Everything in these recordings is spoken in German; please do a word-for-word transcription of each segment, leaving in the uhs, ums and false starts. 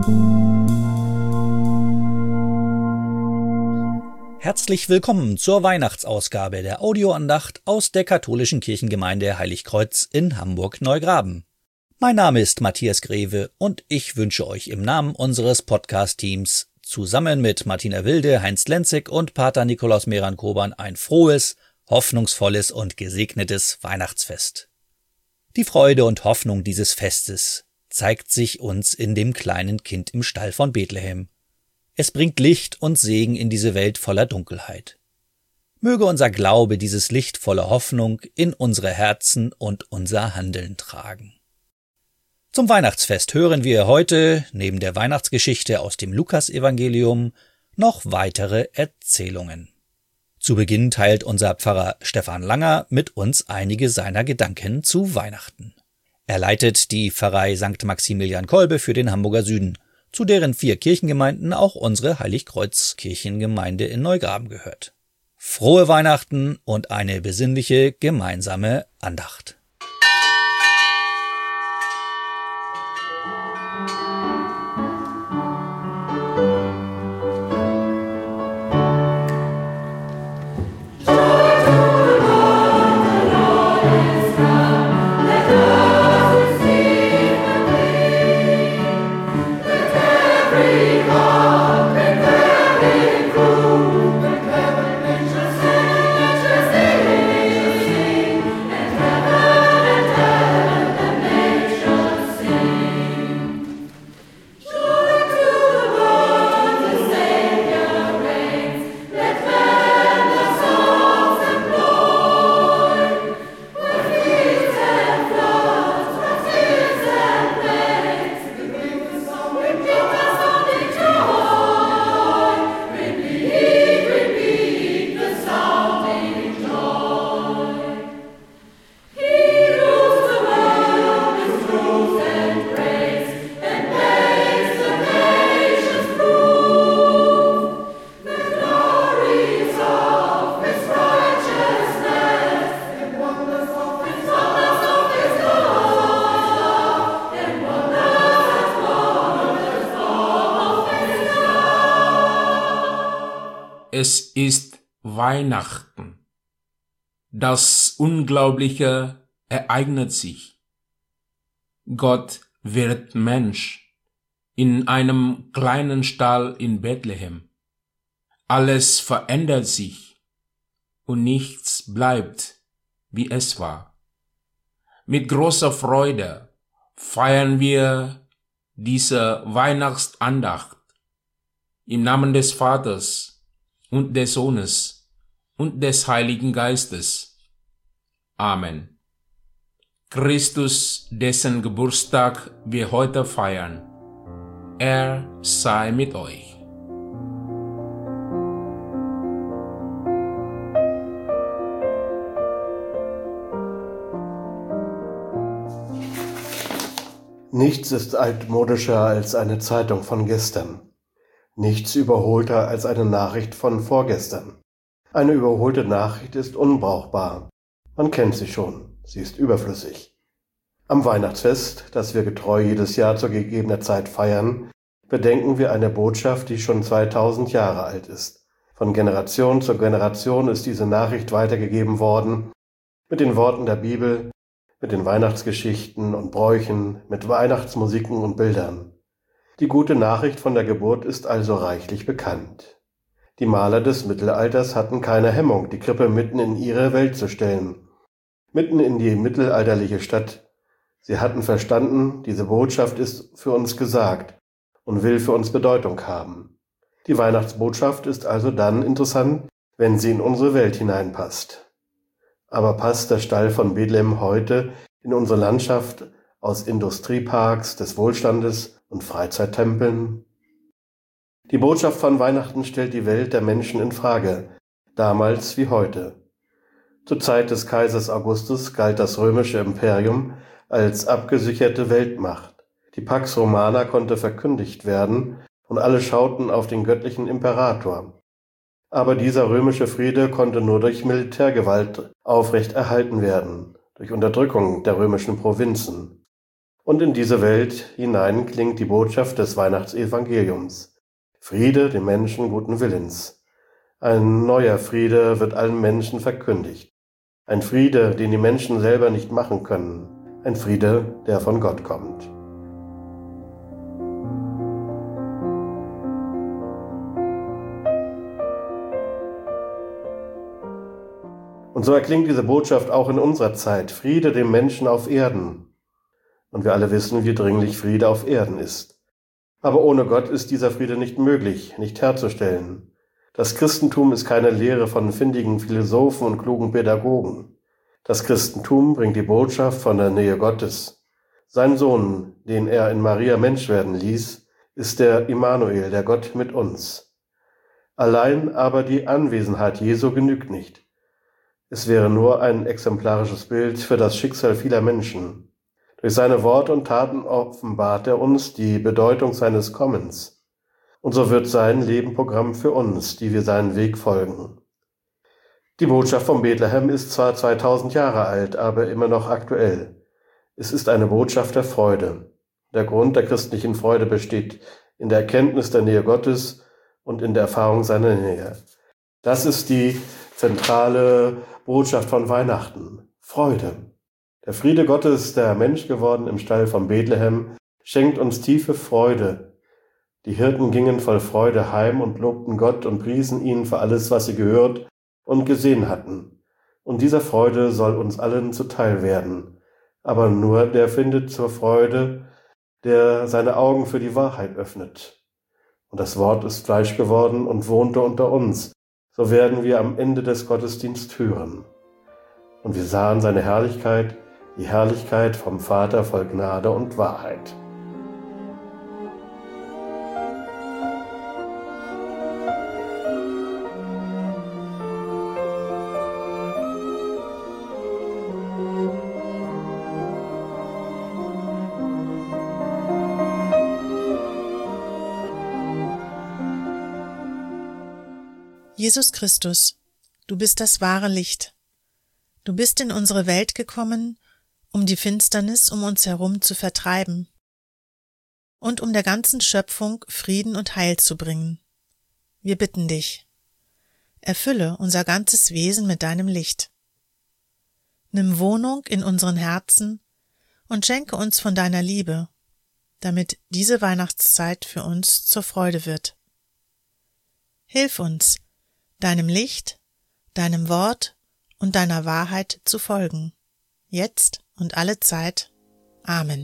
Herzlich willkommen zur Weihnachtsausgabe der Audioandacht aus der katholischen Kirchengemeinde Heiligkreuz in Hamburg-Neugraben. Mein Name ist Matthias Greve und ich wünsche euch im Namen unseres Podcast-Teams zusammen mit Martina Wilde, Heinz Lenzig und Pater Nikolaus Meran-Koban ein frohes, hoffnungsvolles und gesegnetes Weihnachtsfest. Die Freude und Hoffnung dieses Festes zeigt sich uns in dem kleinen Kind im Stall von Bethlehem. Es bringt Licht und Segen in diese Welt voller Dunkelheit. Möge unser Glaube dieses Licht voller Hoffnung in unsere Herzen und unser Handeln tragen. Zum Weihnachtsfest hören wir heute, neben der Weihnachtsgeschichte aus dem Lukasevangelium, noch weitere Erzählungen. Zu Beginn teilt unser Pfarrer Stefan Langer mit uns einige seiner Gedanken zu Weihnachten. Er leitet die Pfarrei Sankt Maximilian Kolbe für den Hamburger Süden, zu deren vier Kirchengemeinden auch unsere Heiligkreuz-Kirchengemeinde in Neugraben gehört. Frohe Weihnachten und eine besinnliche gemeinsame Andacht. Es ist Weihnachten. Das Unglaubliche ereignet sich. Gott wird Mensch in einem kleinen Stall in Bethlehem. Alles verändert sich und nichts bleibt, wie es war. Mit großer Freude feiern wir diese Weihnachtsandacht im Namen des Vaters und des Sohnes und des Heiligen Geistes. Amen. Christus, dessen Geburtstag wir heute feiern, er sei mit euch. Nichts ist altmodischer als eine Zeitung von gestern. Nichts überholter als eine Nachricht von vorgestern. Eine überholte Nachricht ist unbrauchbar. Man kennt sie schon, sie ist überflüssig. Am Weihnachtsfest, das wir getreu jedes Jahr zu gegebener Zeit feiern, bedenken wir eine Botschaft, die schon zweitausend Jahre alt ist. Von Generation zu Generation ist diese Nachricht weitergegeben worden, mit den Worten der Bibel, mit den Weihnachtsgeschichten und Bräuchen, mit Weihnachtsmusiken und Bildern. Die gute Nachricht von der Geburt ist also reichlich bekannt. Die Maler des Mittelalters hatten keine Hemmung, die Krippe mitten in ihre Welt zu stellen, mitten in die mittelalterliche Stadt. Sie hatten verstanden, diese Botschaft ist für uns gesagt und will für uns Bedeutung haben. Die Weihnachtsbotschaft ist also dann interessant, wenn sie in unsere Welt hineinpasst. Aber passt der Stall von Bethlehem heute in unsere Landschaft aus Industrieparks, des Wohlstandes und Freizeittempeln? Die Botschaft von Weihnachten stellt die Welt der Menschen in Frage, damals wie heute. Zur Zeit des Kaisers Augustus galt das römische Imperium als abgesicherte Weltmacht. Die Pax Romana konnte verkündigt werden und alle schauten auf den göttlichen Imperator. Aber dieser römische Friede konnte nur durch Militärgewalt aufrecht erhalten werden, durch Unterdrückung der römischen Provinzen. Und in diese Welt hinein klingt die Botschaft des Weihnachtsevangeliums. Friede den Menschen guten Willens. Ein neuer Friede wird allen Menschen verkündigt. Ein Friede, den die Menschen selber nicht machen können. Ein Friede, der von Gott kommt. Und so erklingt diese Botschaft auch in unserer Zeit. Friede dem Menschen auf Erden. Und wir alle wissen, wie dringlich Friede auf Erden ist. Aber ohne Gott ist dieser Friede nicht möglich, nicht herzustellen. Das Christentum ist keine Lehre von findigen Philosophen und klugen Pädagogen. Das Christentum bringt die Botschaft von der Nähe Gottes. Sein Sohn, den er in Maria Mensch werden ließ, ist der Immanuel, der Gott mit uns. Allein aber die Anwesenheit Jesu genügt nicht. Es wäre nur ein exemplarisches Bild für das Schicksal vieler Menschen. Durch seine Worte und Taten offenbart er uns die Bedeutung seines Kommens. Und so wird sein Leben Programm für uns, die wir seinen Weg folgen. Die Botschaft von Bethlehem ist zwar zweitausend Jahre alt, aber immer noch aktuell. Es ist eine Botschaft der Freude. Der Grund der christlichen Freude besteht in der Erkenntnis der Nähe Gottes und in der Erfahrung seiner Nähe. Das ist die zentrale Botschaft von Weihnachten. Freude. Der Friede Gottes, der Mensch geworden im Stall von Bethlehem, schenkt uns tiefe Freude. Die Hirten gingen voll Freude heim und lobten Gott und priesen ihn für alles, was sie gehört und gesehen hatten. Und dieser Freude soll uns allen zuteil werden. Aber nur der findet zur Freude, der seine Augen für die Wahrheit öffnet. Und das Wort ist Fleisch geworden und wohnte unter uns. So werden wir am Ende des Gottesdienstes hören. Und wir sahen seine Herrlichkeit, die Herrlichkeit vom Vater voll Gnade und Wahrheit. Jesus Christus, du bist das wahre Licht. Du bist in unsere Welt gekommen, um die Finsternis um uns herum zu vertreiben und um der ganzen Schöpfung Frieden und Heil zu bringen. Wir bitten dich, erfülle unser ganzes Wesen mit deinem Licht. Nimm Wohnung in unseren Herzen und schenke uns von deiner Liebe, damit diese Weihnachtszeit für uns zur Freude wird. Hilf uns, deinem Licht, deinem Wort und deiner Wahrheit zu folgen, jetzt und alle Zeit. Amen.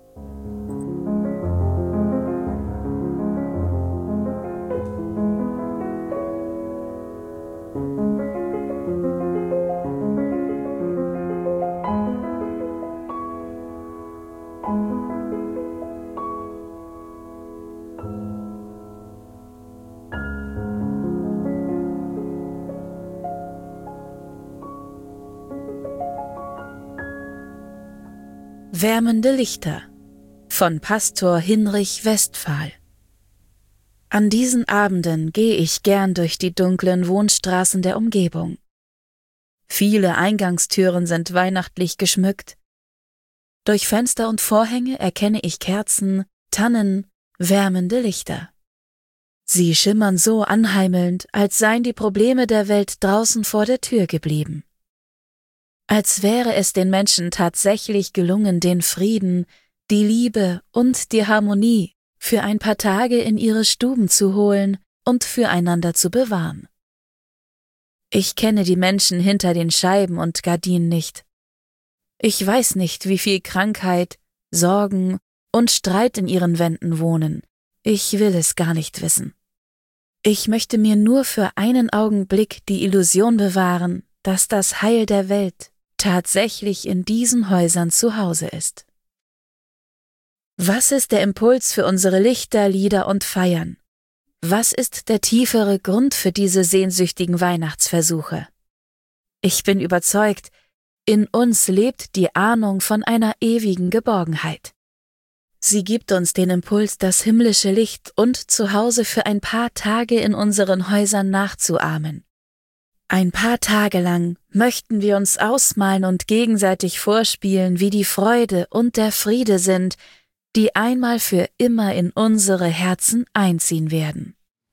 Wärmende Lichter von Pastor Hinrich Westphal. An diesen Abenden gehe ich gern durch die dunklen Wohnstraßen der Umgebung. Viele Eingangstüren sind weihnachtlich geschmückt. Durch Fenster und Vorhänge erkenne ich Kerzen, Tannen, wärmende Lichter. Sie schimmern so anheimelnd, als seien die Probleme der Welt draußen vor der Tür geblieben. Als wäre es den Menschen tatsächlich gelungen, den Frieden, die Liebe und die Harmonie für ein paar Tage in ihre Stuben zu holen und füreinander zu bewahren. Ich kenne die Menschen hinter den Scheiben und Gardinen nicht. Ich weiß nicht, wie viel Krankheit, Sorgen und Streit in ihren Wänden wohnen. Ich will es gar nicht wissen. Ich möchte mir nur für einen Augenblick die Illusion bewahren, dass das Heil der Welt tatsächlich in diesen Häusern zu Hause ist. Was ist der Impuls für unsere Lichter, Lieder und Feiern? Was ist der tiefere Grund für diese sehnsüchtigen Weihnachtsversuche? Ich bin überzeugt, in uns lebt die Ahnung von einer ewigen Geborgenheit. Sie gibt uns den Impuls, das himmlische Licht und zu Hause für ein paar Tage in unseren Häusern nachzuahmen. Ein paar Tage lang möchten wir uns ausmalen und gegenseitig vorspielen, wie die Freude und der Friede sind, die einmal für immer in unsere Herzen einziehen werden.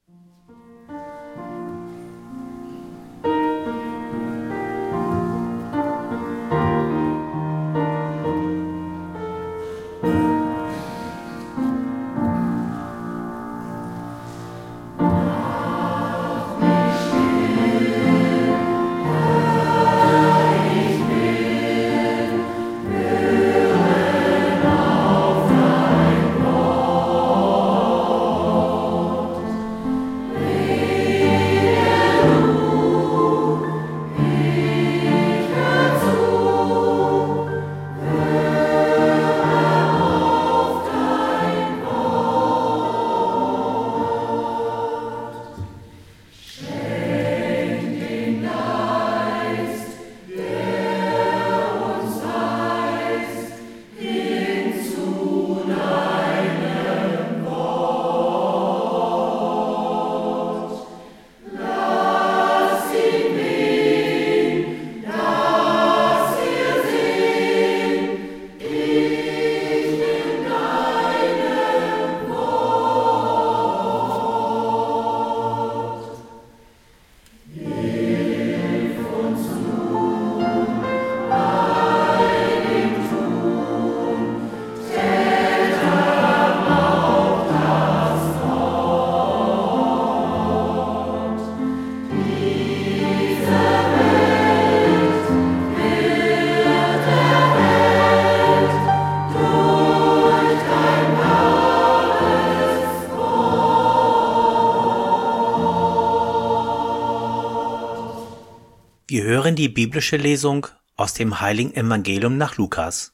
Wir hören die biblische Lesung aus dem Heiligen Evangelium nach Lukas.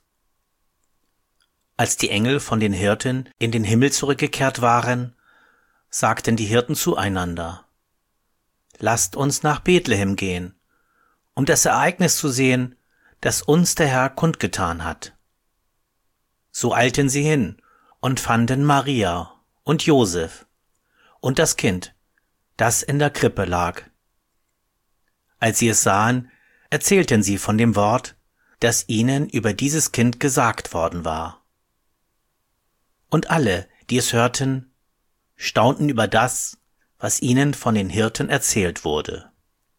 Als die Engel von den Hirten in den Himmel zurückgekehrt waren, sagten die Hirten zueinander: Lasst uns nach Bethlehem gehen, um das Ereignis zu sehen, das uns der Herr kundgetan hat. So eilten sie hin und fanden Maria und Josef und das Kind, das in der Krippe lag. Als sie es sahen, erzählten sie von dem Wort, das ihnen über dieses Kind gesagt worden war. Und alle, die es hörten, staunten über das, was ihnen von den Hirten erzählt wurde.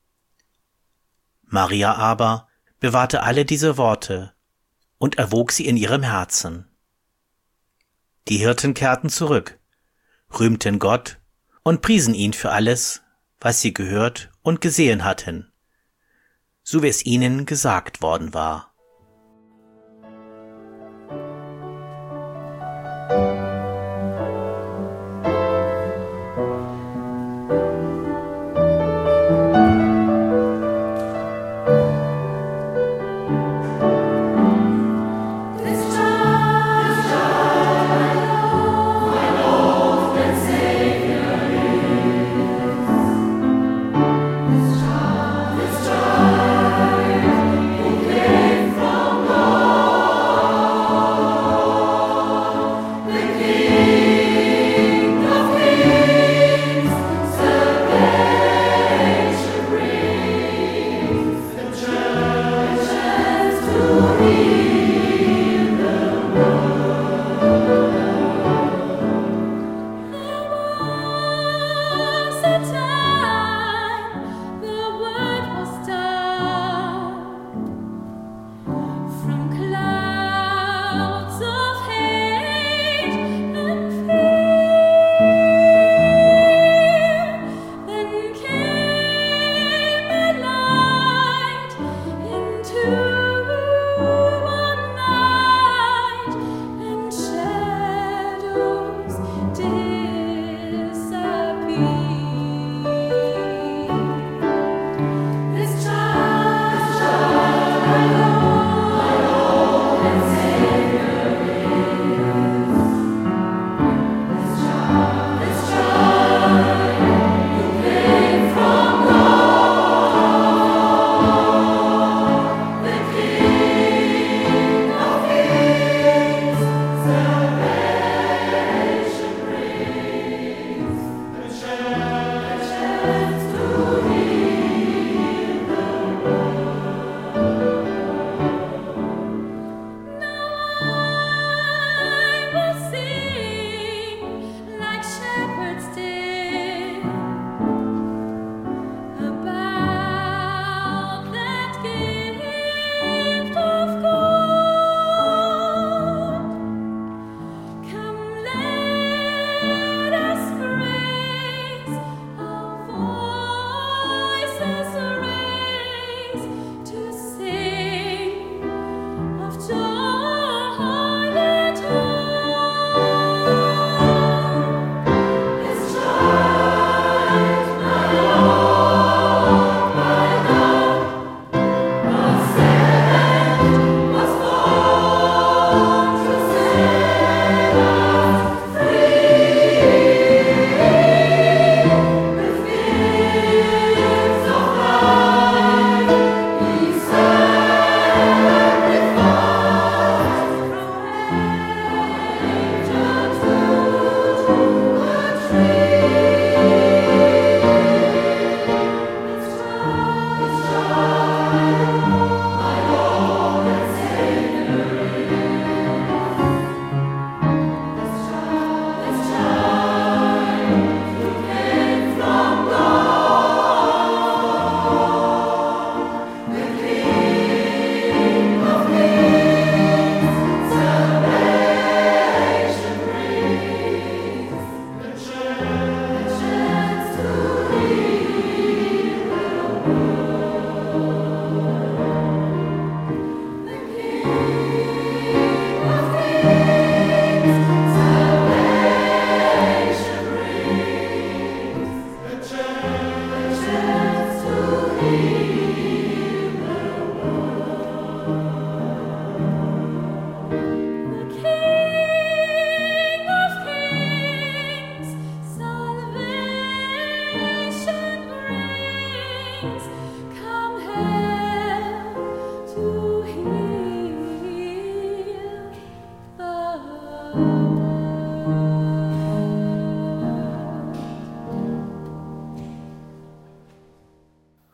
Maria aber bewahrte alle diese Worte und erwog sie in ihrem Herzen. Die Hirten kehrten zurück, rühmten Gott und priesen ihn für alles, was sie gehört und gesehen hatten, so wie es ihnen gesagt worden war. This child, this child, who gave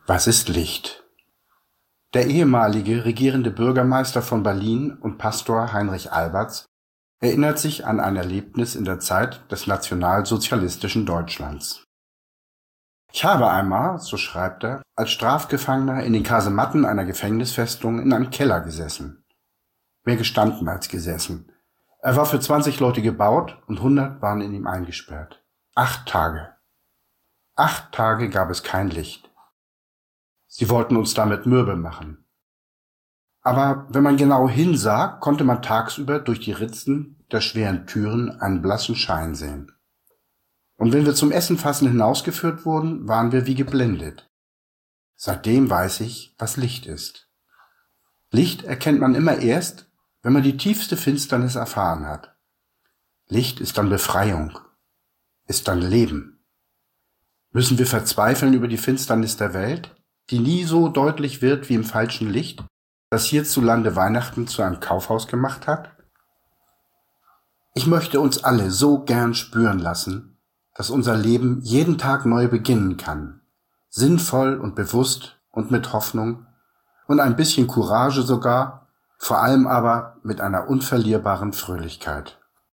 Was ist Licht? Der ehemalige regierende Bürgermeister von Berlin und Pastor Heinrich Albertz erinnert sich an ein Erlebnis in der Zeit des nationalsozialistischen Deutschlands. Ich habe einmal, so schreibt er, als Strafgefangener in den Kasematten einer Gefängnisfestung in einem Keller gesessen. Mehr gestanden als gesessen. Er war für zwanzig Leute gebaut und hundert waren in ihm eingesperrt. Acht Tage. Acht Tage gab es kein Licht. Sie wollten uns damit mürbe machen. Aber wenn man genau hinsah, konnte man tagsüber durch die Ritzen der schweren Türen einen blassen Schein sehen. Und wenn wir zum Essenfassen hinausgeführt wurden, waren wir wie geblendet. Seitdem weiß ich, was Licht ist. Licht erkennt man immer erst, wenn man die tiefste Finsternis erfahren hat. Licht ist dann Befreiung, ist dann Leben. Müssen wir verzweifeln über die Finsternis der Welt, die nie so deutlich wird wie im falschen Licht, das hierzulande Weihnachten zu einem Kaufhaus gemacht hat? Ich möchte uns alle so gern spüren lassen, dass unser Leben jeden Tag neu beginnen kann, sinnvoll und bewusst und mit Hoffnung und ein bisschen Courage sogar, vor allem aber mit einer unverlierbaren Fröhlichkeit.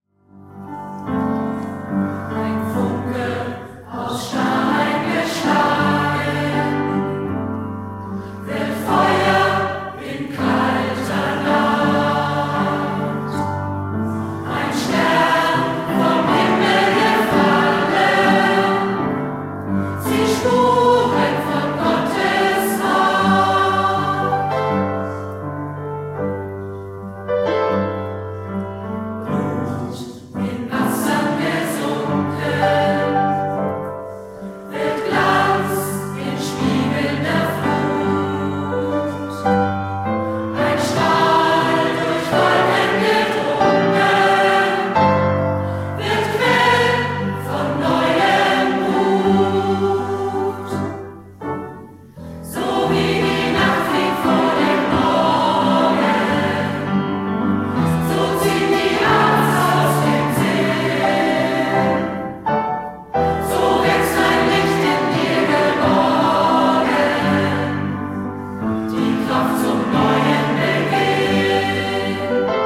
Ein Funke aus Stein geschlagen, wird Feuer in kalter Nacht. Ein Stern vom Himmel gefallen, sie spuren von Gottes Macht. Blut in Wassern gesunken, wird Glanz in spiegelnder Flut. Ein Strahl durch Wolken gedrungen, wird Quell von neuem Mut. So wie die Nacht fliegt vor dem Morgen, so zieht die Angst aus dem Sinn. So wächst ein Licht in dir geborgen, die Kraft zum neuen Beginn.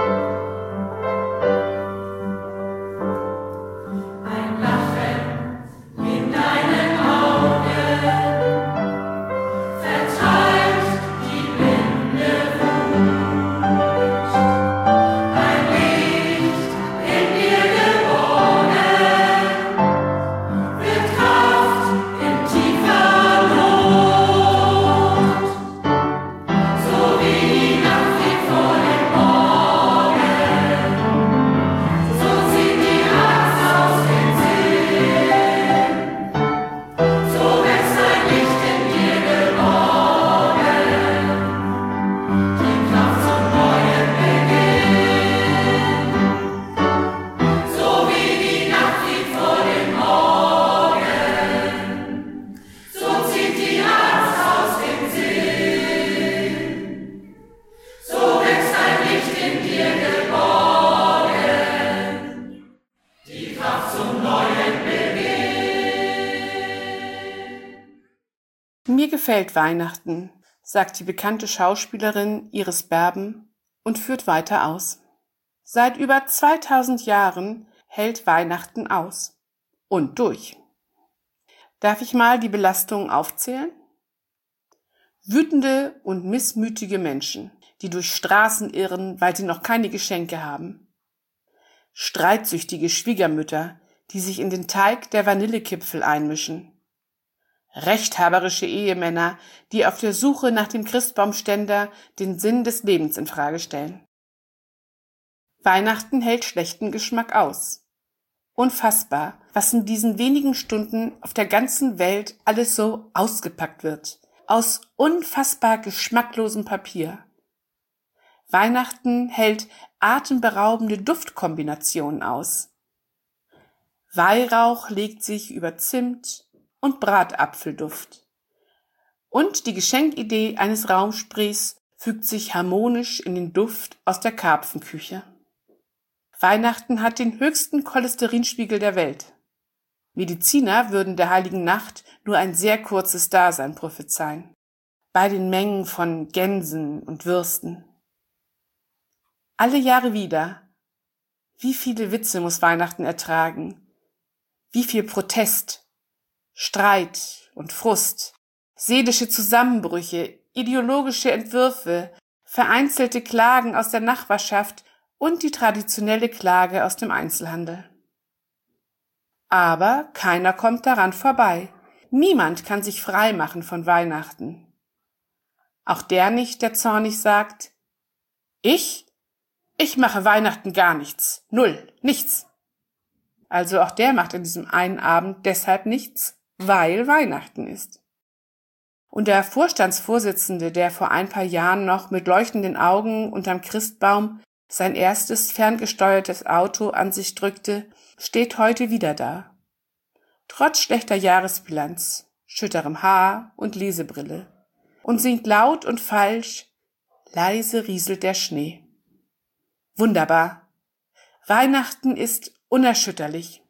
Ein Lachen in deinen Augen vertreibt die blinde Wut. Ein Licht in dir geborgen, wird Kraft in tiefer Not. So wie die Nacht fliegt vor dem Morgen, so zieht die Angst aus dem Sinn. So wächst ein Licht in dir geborgen, die Kraft zum neuen Beginn. So wie die Nacht fliegt vor dem Morgen, so zieht die Angst aus dem Sinn. So wächst ein Licht in dir geborgen, die Kraft zum neuen Beginn. Mir gefällt Weihnachten, sagt die bekannte Schauspielerin Iris Berben und führt weiter aus. Seit über zweitausend Jahren hält Weihnachten aus. Und durch. Darf ich mal die Belastungen aufzählen? Wütende und missmütige Menschen, die durch Straßen irren, weil sie noch keine Geschenke haben. Streitsüchtige Schwiegermütter, die sich in den Teig der Vanillekipfel einmischen. Rechthaberische Ehemänner, die auf der Suche nach dem Christbaumständer den Sinn des Lebens in Frage stellen. Weihnachten hält schlechten Geschmack aus. Unfassbar, was in diesen wenigen Stunden auf der ganzen Welt alles so ausgepackt wird. Aus unfassbar geschmacklosem Papier. Weihnachten hält atemberaubende Duftkombinationen aus. Weihrauch legt sich über Zimt und Bratapfelduft. Und die Geschenkidee eines Raumsprays fügt sich harmonisch in den Duft aus der Karpfenküche. Weihnachten hat den höchsten Cholesterinspiegel der Welt. Mediziner würden der heiligen Nacht nur ein sehr kurzes Dasein prophezeien. bei den Mengen von Gänsen und Würsten. Alle Jahre wieder. Wie viele Witze muss Weihnachten ertragen? Wie viel Protest, Streit und Frust, seelische Zusammenbrüche, ideologische Entwürfe, vereinzelte Klagen aus der Nachbarschaft und die traditionelle Klage aus dem Einzelhandel. Aber keiner kommt daran vorbei. Niemand kann sich frei machen von Weihnachten. Auch der nicht, der zornig sagt, ich? Ich mache Weihnachten gar nichts. Null. Nichts. Also auch der macht an diesem einen Abend deshalb nichts, weil Weihnachten ist. Und der Vorstandsvorsitzende, der vor ein paar Jahren noch mit leuchtenden Augen unterm Christbaum sein erstes ferngesteuertes Auto an sich drückte, steht heute wieder da. Trotz schlechter Jahresbilanz, schütterem Haar und Lesebrille. Und singt laut und falsch, leise rieselt der Schnee. Wunderbar. Weihnachten ist unerschütterlich.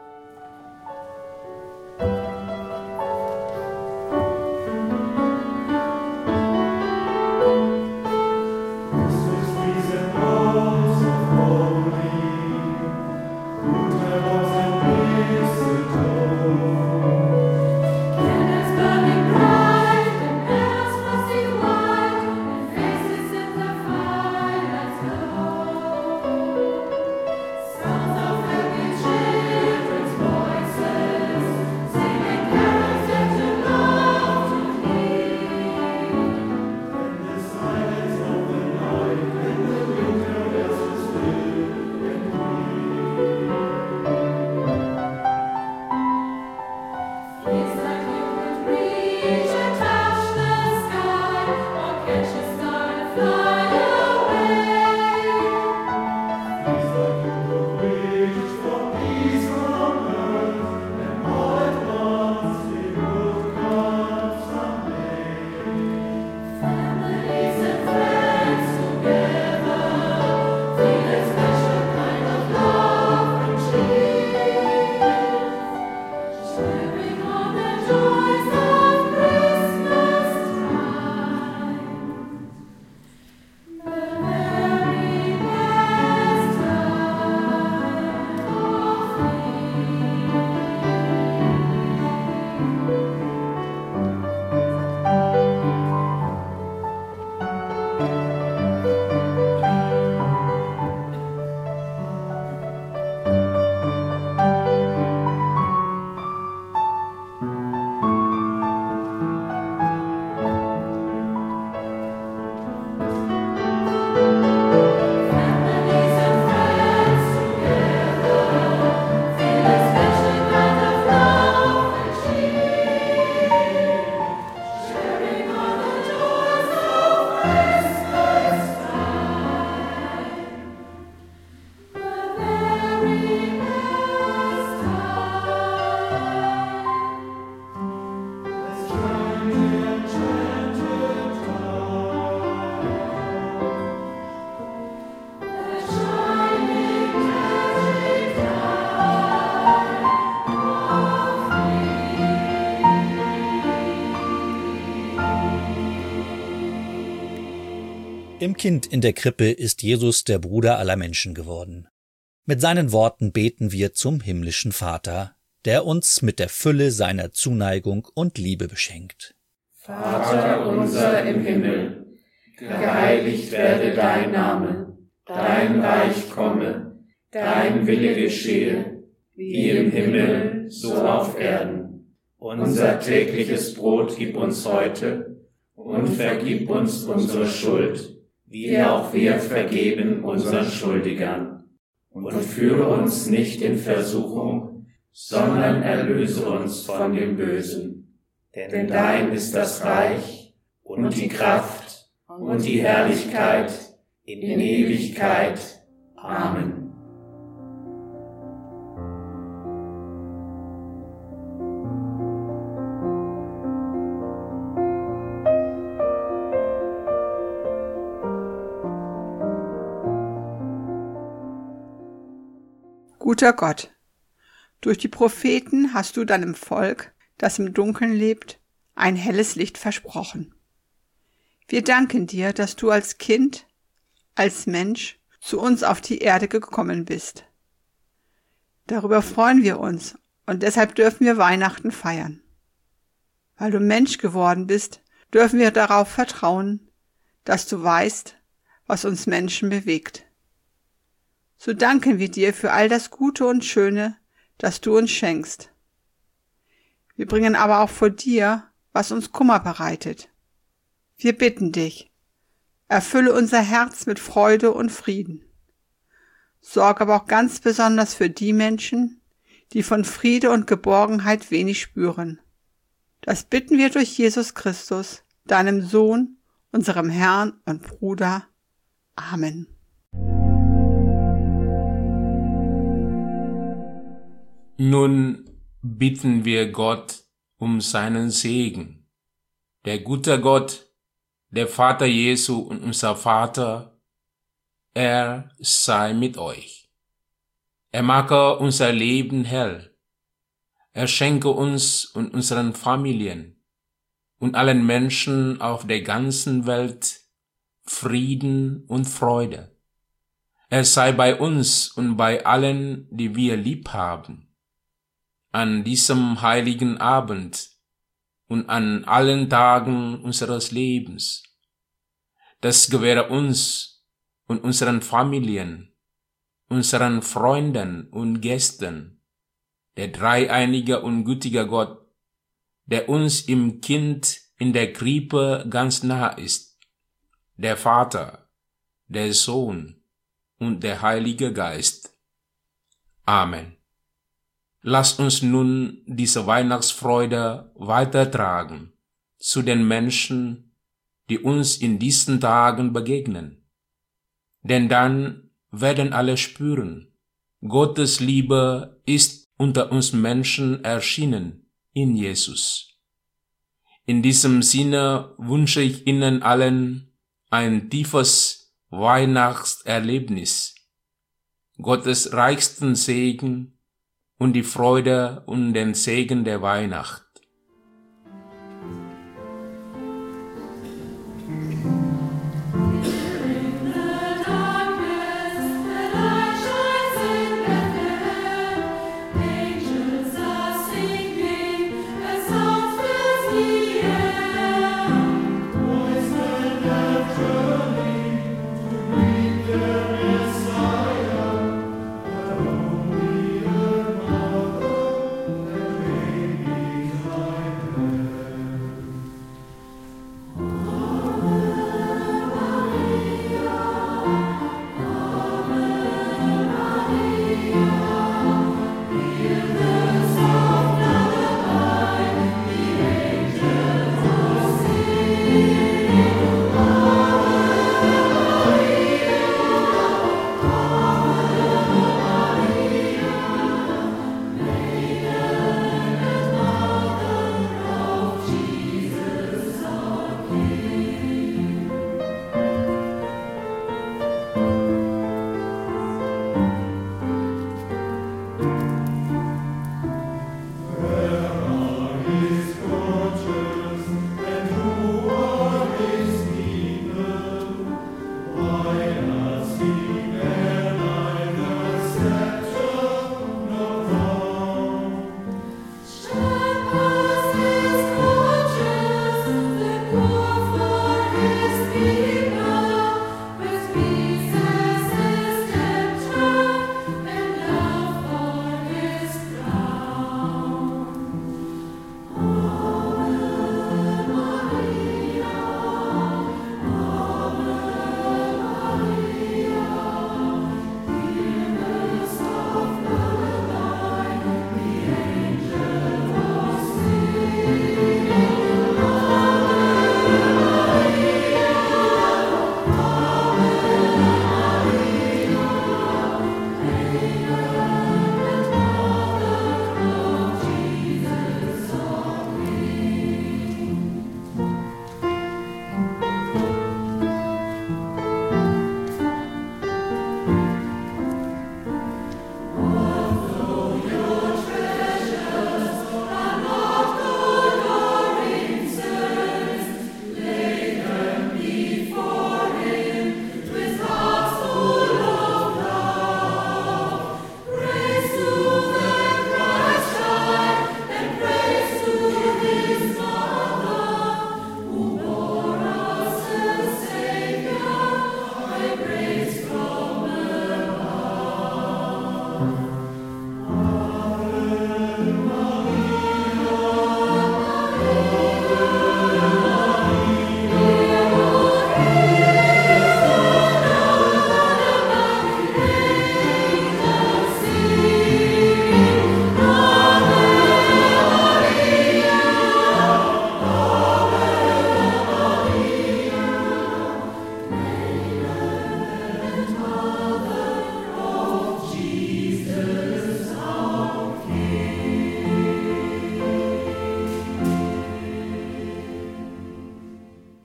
Im Kind in der Krippe ist Jesus der Bruder aller Menschen geworden. Mit seinen Worten beten wir zum himmlischen Vater, der uns mit der Fülle seiner Zuneigung und Liebe beschenkt. Vater unser im Himmel, geheiligt werde dein Name, dein Reich komme, dein Wille geschehe, wie im Himmel, so auf Erden. Unser tägliches Brot gib uns heute und vergib uns unsere Schuld, wie auch wir vergeben unseren Schuldigern. Und führe uns nicht in Versuchung, sondern erlöse uns von dem Bösen. Denn dein ist das Reich und die Kraft und die Herrlichkeit in Ewigkeit. Amen. Guter Gott, durch die Propheten hast du deinem Volk, das im Dunkeln lebt, ein helles Licht versprochen. Wir danken dir, dass du als Kind, als Mensch zu uns auf die Erde gekommen bist. Darüber freuen wir uns und deshalb dürfen wir Weihnachten feiern. Weil du Mensch geworden bist, dürfen wir darauf vertrauen, dass du weißt, was uns Menschen bewegt. So danken wir dir für all das Gute und Schöne, das du uns schenkst. Wir bringen aber auch vor dir, was uns Kummer bereitet. Wir bitten dich, erfülle unser Herz mit Freude und Frieden. Sorg aber auch ganz besonders für die Menschen, die von Friede und Geborgenheit wenig spüren. Das bitten wir durch Jesus Christus, deinem Sohn, unserem Herrn und Bruder. Amen. Nun bitten wir Gott um seinen Segen. Der gute Gott, der Vater Jesu und unser Vater, er sei mit euch. Er mache unser Leben hell. Er schenke uns und unseren Familien und allen Menschen auf der ganzen Welt Frieden und Freude. Er sei bei uns und bei allen, die wir lieb haben. An diesem heiligen Abend und an allen Tagen unseres Lebens. Das gewähre uns und unseren Familien, unseren Freunden und Gästen, der dreieinige und gütige Gott, der uns im Kind in der Krippe ganz nah ist, der Vater, der Sohn und der Heilige Geist. Amen. Lasst uns nun diese Weihnachtsfreude weitertragen zu den Menschen, die uns in diesen Tagen begegnen. Denn dann werden alle spüren, Gottes Liebe ist unter uns Menschen erschienen in Jesus. In diesem Sinne wünsche ich Ihnen allen ein tiefes Weihnachtserlebnis, Gottes reichsten Segen und die Freude und den Segen der Weihnacht.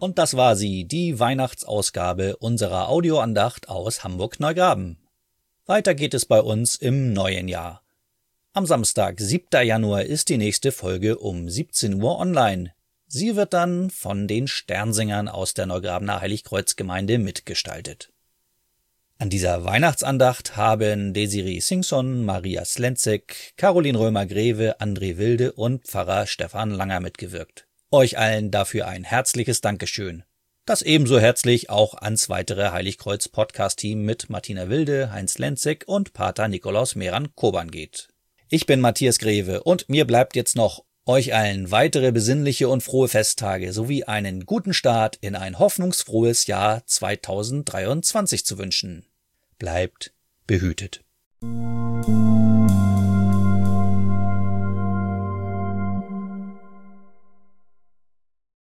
Und das war sie, die Weihnachtsausgabe unserer Audioandacht aus Hamburg-Neugraben. Weiter geht es bei uns im neuen Jahr. Am Samstag, siebter Januar, ist die nächste Folge um siebzehn Uhr online. Sie wird dann von den Sternsängern aus der Neugrabener Heiligkreuzgemeinde mitgestaltet. An dieser Weihnachtsandacht haben Desiree Singson, Maria Slenzek, Caroline Römer-Greve, André Wilde und Pfarrer Stefan Langer mitgewirkt. Euch allen dafür ein herzliches Dankeschön. Das ebenso herzlich auch ans weitere Heiligkreuz-Podcast-Team mit Martina Wilde, Heinz Lenzek und Pater Nikolaus Meran-Koban geht. Ich bin Matthias Greve und mir bleibt jetzt noch, euch allen weitere besinnliche und frohe Festtage sowie einen guten Start in ein hoffnungsfrohes Jahr zweitausenddreiundzwanzig zu wünschen. Bleibt behütet.